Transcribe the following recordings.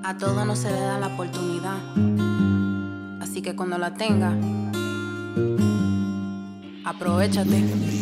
A todo no se le da la oportunidad, así que cuando la tenga, aprovéchate.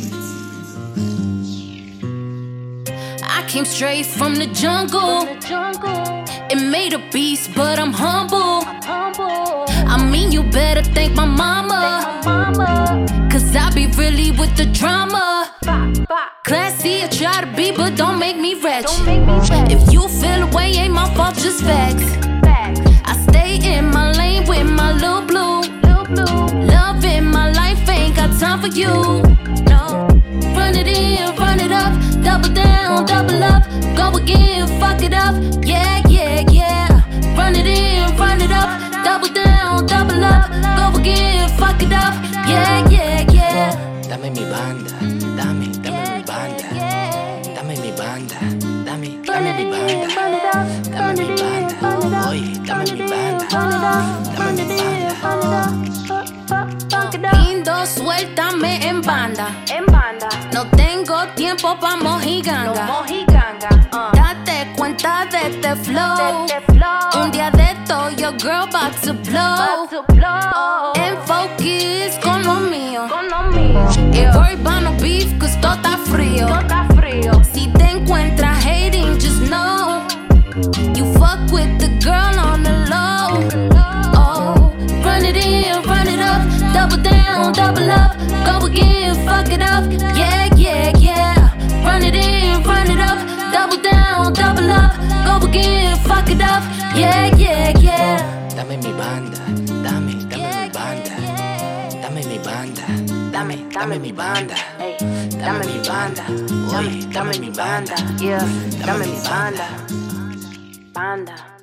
I came straight from the jungle. It made a beast, but I'm humble. I mean, you better thank my mama, cause I be really with the drama. Classy, I try to be, but don't make me ratchet. If you feel away, ain't my fault, just facts. I stay in my lane with my little blue. Love in my life, ain't got time for you. No, run it in, run it up, double down, double up, go again, fuck it up, yeah, yeah, yeah. Run it in, run it up, double down, double up, go again, fuck it up, yeah, yeah, yeah. Dame mi banda, dame mi banda, dame mi banda, dame mi banda, dame mi banda, oye, dame mi banda, dame mi banda. Lindo, suéltame en banda. No tengo tiempo pa' mojiganga. Date cuenta de este flow. Un día de esto, your girl bout to blow. En focus con lo mío. Y worry about no beef, cause todo está frío. Si te encuentras hating, just know you fuck with the girl on the low. Oh, run it in, run it up, double down, double up, go again, fuck it up, yeah, yeah, yeah. Run it in, run it up, double down, double up, go again, fuck it up, yeah, yeah, yeah. Dame mi banda, dame mi banda, dame mi banda, dame mi banda, dame mi banda, oye, dame mi banda, Yeah, dame mi banda. banda.